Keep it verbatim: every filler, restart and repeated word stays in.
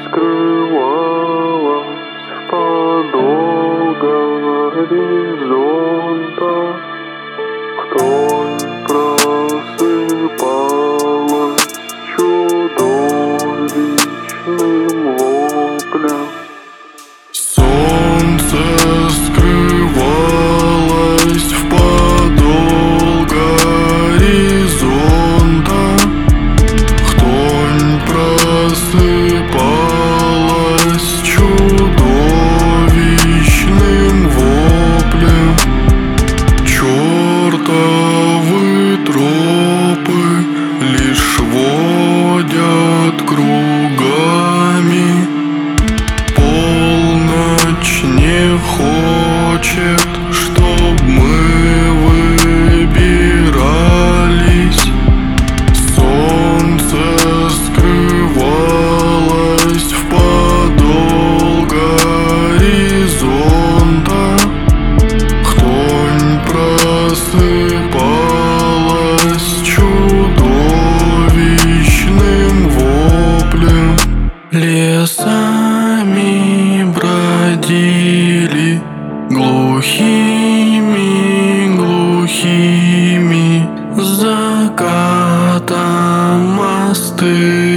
скрывалась в подолгах горизонта, вдоль просыпалась чудовищным воплем. Солнце скрывалось в подол горизонта, вдоль просыпалась чудовищным воплем. Чёртовы тропы лишь водят кругами, полночь не хочет, чтоб мы выбирались. Солнце скрывалось в подол горизонта, вдоль просыпалась чудовищным воплем. Лесами бродили глухими, глухими, закатом мосты